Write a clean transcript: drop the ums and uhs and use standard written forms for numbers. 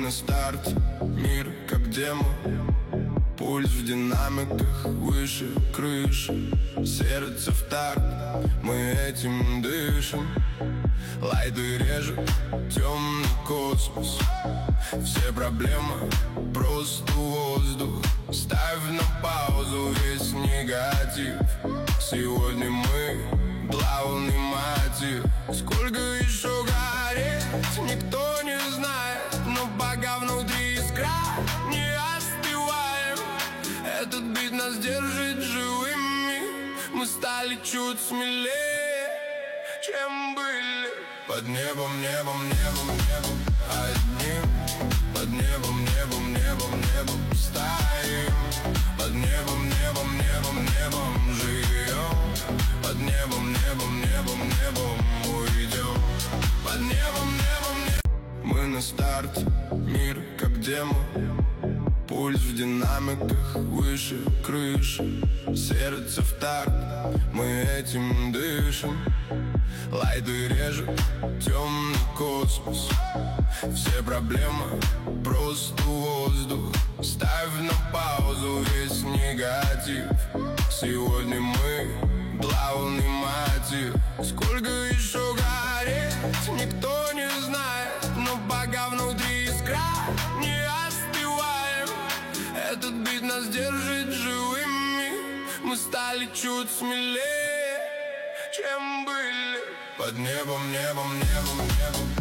на старте, мир как демо. Пульс в динамиках выше крыши, сердце в такт, мы этим дышим. Лайды режет темный космос, все проблемы просто воздух. Ставь на паузу весь негатив, сегодня мы главный мотив. Сколько еще гореть, никто не знает, но пока внутри искра, не остываем. Этот бит нас держит живыми, мы стали чуть смелее, чем были. Под небом, небом, небом, небом одним. Под небом, небом, небом, небом стоим. Под небом, небом, небом, небом живем. Под небом, небом, небом, небом уйдем. Под небом, небом, небом. Мы на старте, мир как демо. Пульс в динамиках выше крыши, сердце в такт, мы этим дышим. Лайды режет темный космос, все проблемы просто воздух. Ставь на паузу весь негатив, сегодня мы главный мотив. Сколько еще гореть, никто не знает, но пока внутри искра, не остываем. Этот бит нас держит живыми, мы стали чуть смелее, чем были. Под небом, небом, небом, небом